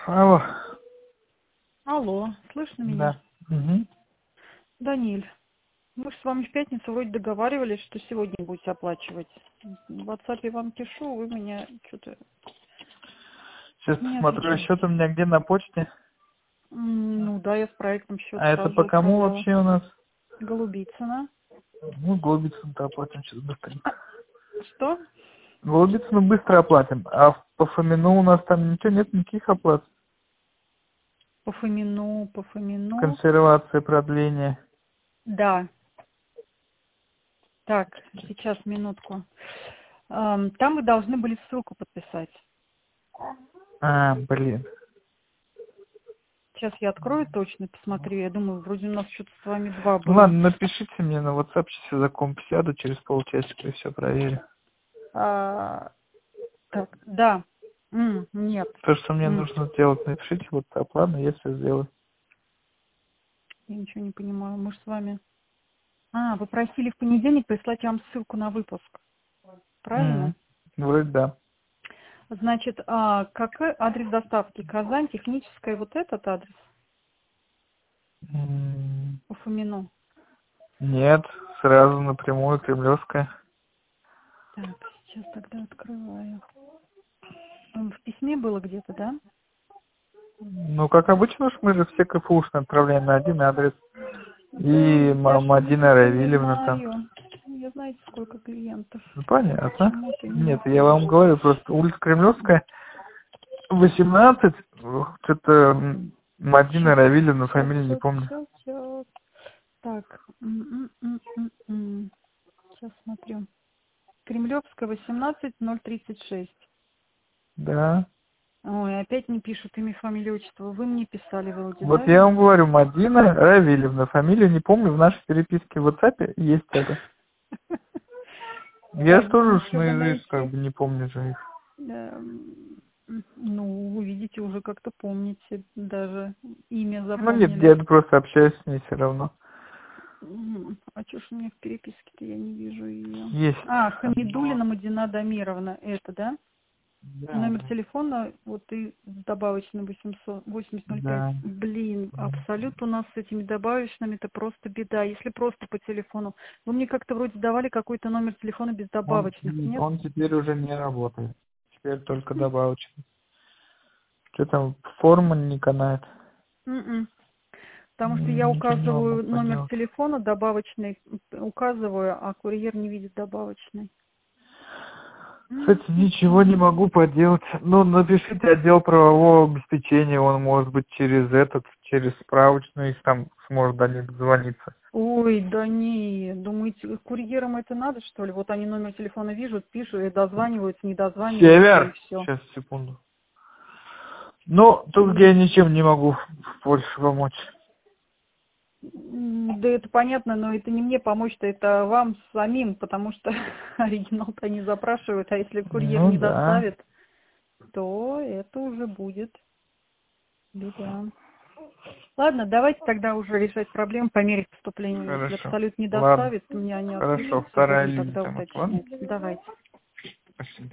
Алло. Алло, слышно меня? Да. Угу. Даниль, мы же с вами в пятницу вроде договаривались, что сегодня будете оплачивать. В WhatsApp вам пишу, вы меня что-то Сейчас не смотрю, отвечаете. счет у меня где на почте. Ну да, я с проектом счет А это сразу же по кому отправляла. вообще у нас? Голубицына. Ну, Голубицыну-то оплатим сейчас быстренько. Что? Голубицыну быстро оплатим. А по Фомину у нас там ничего нет, никаких оплат. По Фомину. Консервация, продление. Да. Так, сейчас, минутку. Там вы должны были ссылку подписать. А, блин. Сейчас я открою точно, посмотрю. Я думаю, вроде у нас что-то с вами два Ну было. ладно, напишите мне на WhatsApp, сейчас я за комп сяду, через полчасика и все проверю. Так, да. Нет. То, что мне нужно сделать, напишите в WhatsApp, ладно, я все сделаю. Я ничего не понимаю. Мы же с вами... вы просили в понедельник прислать вам ссылку на выпуск. Правильно? Вроде да. Значит, какой адрес доставки? Казань, техническая, вот этот адрес? По Фомину. Нет, сразу напрямую Кремлевская. Так, сейчас тогда открываю. В письме было где-то, да? Ну, как обычно, уж мы же все КФУшные отправляем на один адрес. И Я ж Мадина видите, не Равильевна там. знаю. Я знаете, сколько клиентов. Ну, понятно. Почему-то Нет, нет. я вам говорю, просто улица Кремлевская, 18, что-то Мадина Равильевна, фамилию не помню. Сейчас. Так. Сейчас смотрю. Кремлевская, 18036. Да. Ой, опять не пишут имя, фамилию, отчество. Вы мне писали вроде, Вот да? я вам говорю, Мадина Равильевна, фамилию не помню, в нашей переписке в WhatsApp есть это. Я же Так, тоже уж чтобы наизусть как найти. бы не помню же их. Ну, вы видите, уже как-то помните, даже имя Ну нет, запомнили. я просто общаюсь с ней все равно. А что ж у меня в переписке-то я не вижу ее? Есть. Хамидулина Мадина Дамировна, это, да? Да, Номер телефона, вот и добавочный 8005. да. Блин, абсолют у нас с этими добавочными это просто беда. Если просто по телефону. Вы мне как-то вроде давали какой-то номер телефона без добавочных, нет? Он теперь уже не работает. Теперь только добавочный. Что там, форма не канает? М-м. Потому что я Ничего не могу указываю номер поделать. телефона добавочный, указываю, а курьер не видит добавочный. Кстати, ничего не могу поделать. Ну, напишите отдел правового обеспечения, он может быть через справочную, их там сможет до них дозвониться. Ой, да не, думаете, курьерам это надо, что ли? Вот они номер телефона вижут, пишут, и дозваниваются, не дозваниваются, и Север! все. Сейчас, секунду. Ну, тут я ничем не могу больше помочь. Да это понятно, но это не мне помочь-то, это вам самим, потому что оригинал-то они запрашивают, а если курьер Ну не да. доставит, то это уже будет беда. Ладно, давайте тогда уже решать проблему по мере поступления. Если Хорошо. абсолют не Ладно. доставит, то меня не Хорошо, отпишутся, вторая будем линия тогда там, ладно? уточнять. Давайте. Спасибо.